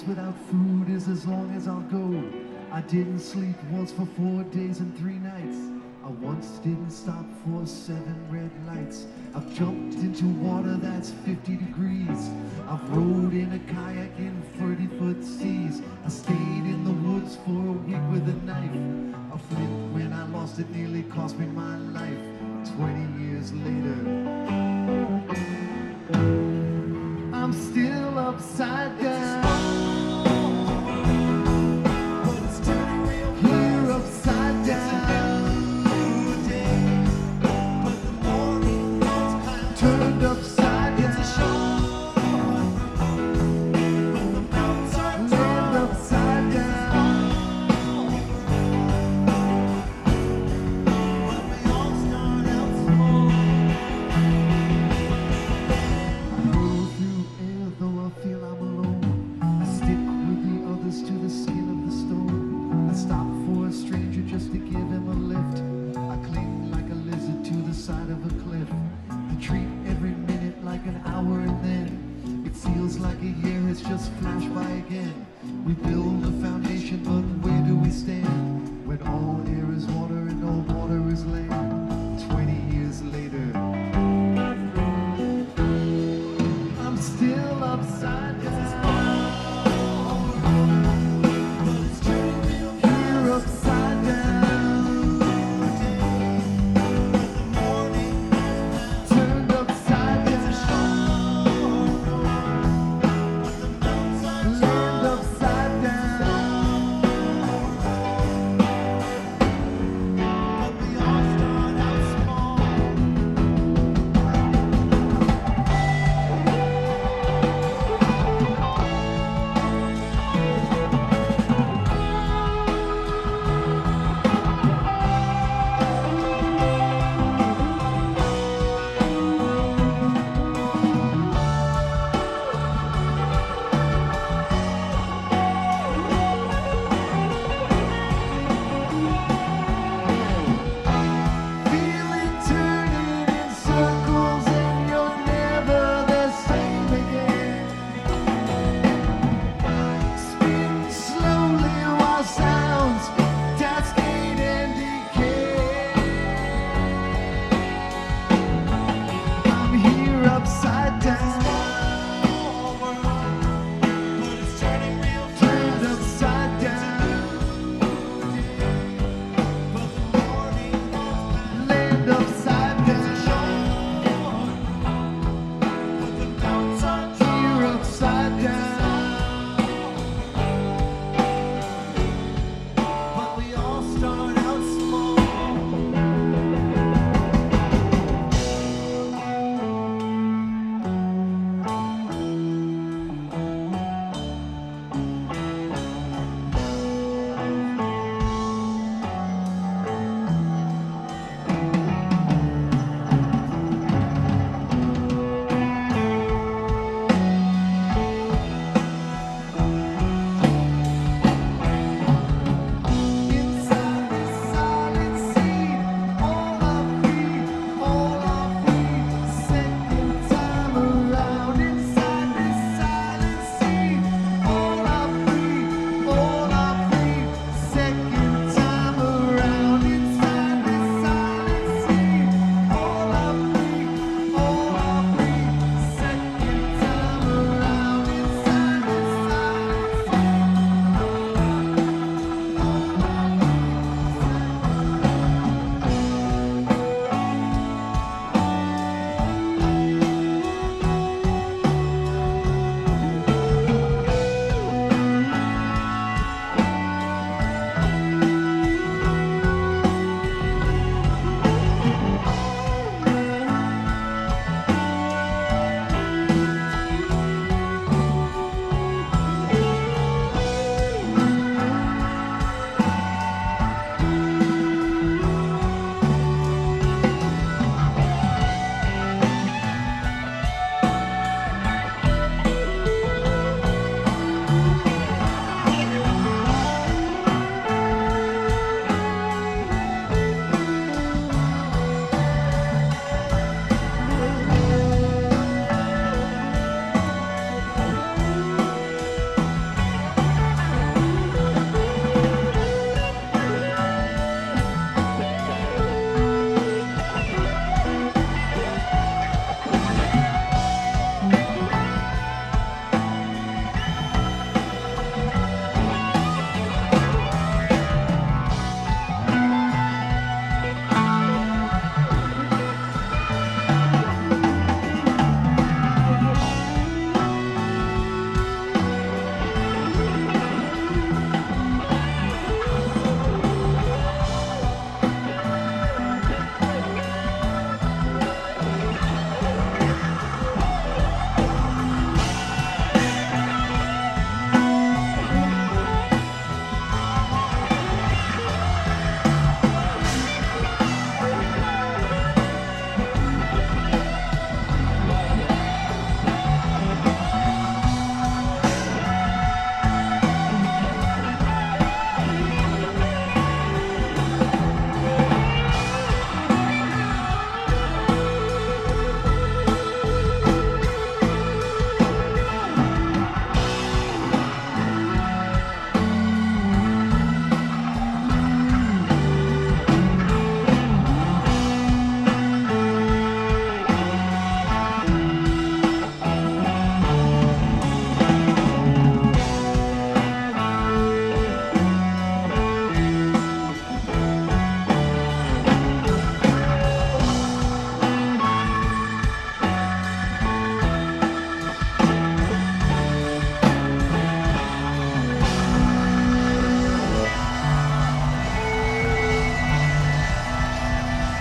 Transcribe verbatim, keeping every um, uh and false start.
without food is as long as I'll go. I didn't sleep once for four days and three nights. I once didn't stop for seven red lights. I've jumped into water that's fifty degrees. I've rowed in a kayak in thirty foot seas. I stayed in the woods for a week with a knife. A flint, when I lost it, nearly cost me my life. Twenty years later, I'm still upside down. Here upside down. Turned upside down. Land upside down. I roll through air though I feel I'm alone. I stick with the others to the skin of the stone. I stop for a stranger just to give him a lift. I cling like a lizard to the side of a cliff. I treat every minute like an hour, and then it feels like a year has just flashed by again. We build